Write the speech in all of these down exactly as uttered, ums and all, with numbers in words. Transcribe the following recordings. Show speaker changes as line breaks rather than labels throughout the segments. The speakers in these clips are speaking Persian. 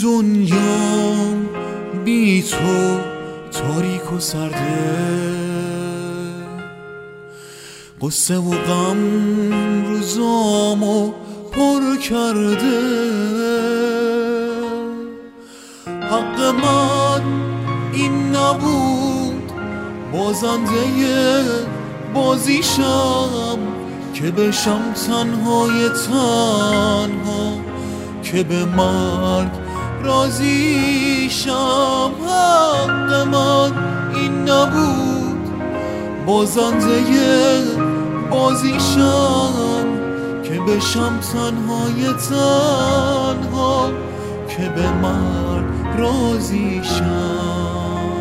دنیا بی تو تاریک و سرده، قصه و غم روزامو پر کرده. حق من این نبود بازنده بازیشم، که بشم تنهای تنها، که به مرگ راضیشم. حق من این نبود بازنده بازیشم، که بشم تنهای تنها، که به مرگ راضیشم.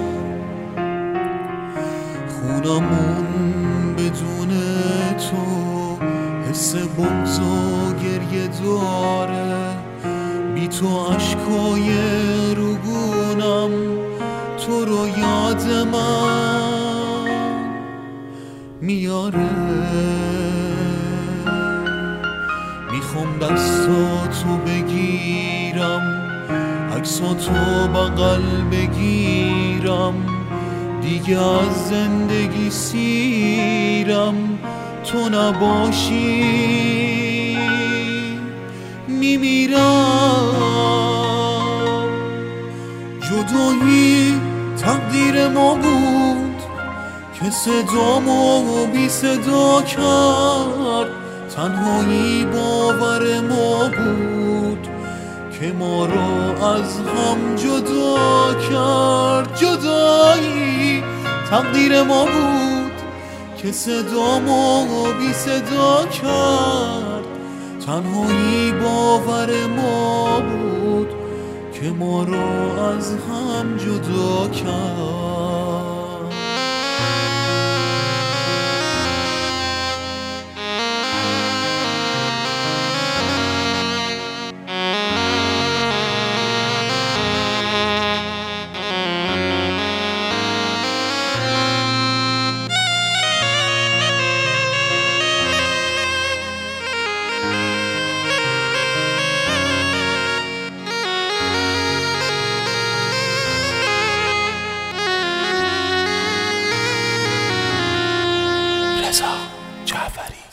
خونمون بدون تو حس بغض و گریه داره، بی تو عشقای روگونم تو رو یاد من میاره. میخوام دستاتو بگیرم، عکساتو بغل بگیرم، دیگه از زندگی سیرم تو نباشی میمیرم. جدایی تقدیر ما بود که صدامو بی صدا کرد، تنهایی باور ما بود که ما رو از هم جدا کرد. جدایی تقدیر ما بود که صدامو بی صدا کرد، تنهایی باور ما بود که ما رو از هم جدا کرد.
رضا جعفری.